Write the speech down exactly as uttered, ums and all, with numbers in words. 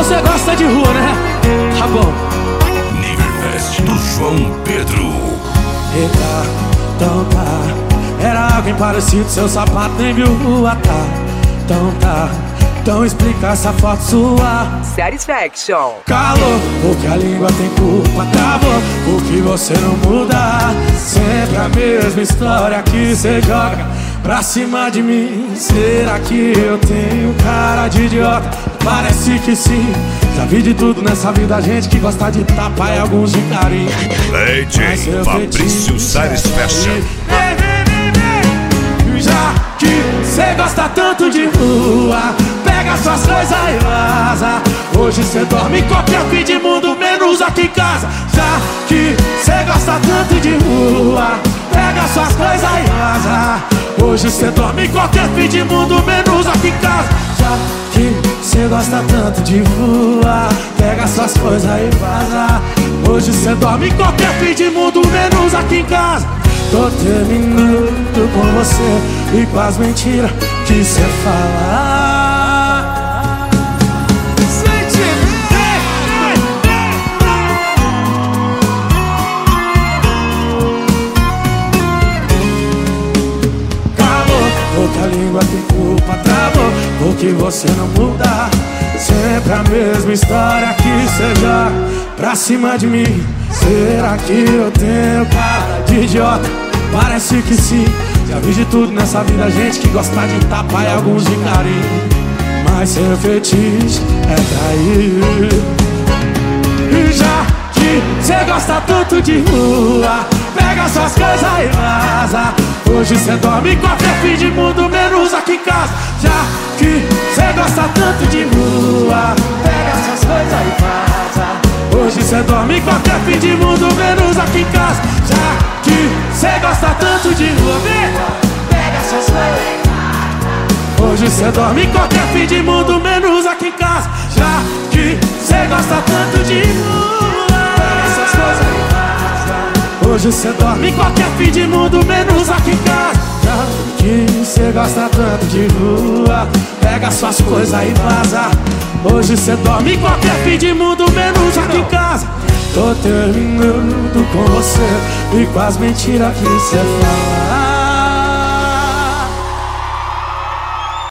você gosta de rua, né? Tá bom. Niverfest do João Pedro. Eita, então tá. Era alguém parecido, seu sapato nem viu rua, tá? Então tá. Então explica essa foto sua. Satisfaction. Calor, porque a língua tem culpa. Travou, porque você não muda. Sempre a mesma história que cê joga pra cima de mim. Será que eu tenho cara de idiota? Parece que sim. Já vi de tudo nessa vida, gente que gosta de tapa e alguns de carinho. D J Fabrício Satisfaction. Já que cê gosta tanto de rua, pega suas coisas e vaza. Hoje cê dorme em qualquer fim de mundo, menos aqui em casa. Já que cê gosta tanto de rua, pega suas coisas e vaza. Hoje cê dorme em qualquer fim de mundo, menos aqui em casa. Já que cê gosta tanto de rua, pega suas coisas e vaza. Hoje cê dorme em qualquer fim de mundo, menos aqui em casa. Tô terminando com você e com as mentiras que cê fala. Calou, porque a língua tem culpa. Travou, porque você não muda. Sempre a mesma história que cê joga pra cima de mim. Será que eu tenho cara de idiota? Parece que sim. Já vi de tudo nessa vida, gente que gosta de tapa e alguns de carinho. Mas seu fetiche é trair. E já que cê gosta tanto de rua, pega suas coisas e vaza. Hoje cê dorme em qualquer fim de mundo, menos aqui em casa. Já que cê gosta tanto de rua, pega suas coisas e vaza. Hoje cê dorme em qualquer fim de mundo, menos aqui em casa. Já que cê gosta tanto de rua, pega suas coisas e vaza. Hoje cê dorme em qualquer fim de mundo, menos aqui em casa. Já que cê gosta tanto de rua, pega suas coisas e vaza. Hoje cê dorme em qualquer fim de mundo, menos aqui em casa. Já que cê gosta tanto de rua, pega suas coisas e vaza. Hoje cê dorme em qualquer fim de mundo, menos aqui em casa. Tô terminando com você e com as mentiras que cê fala.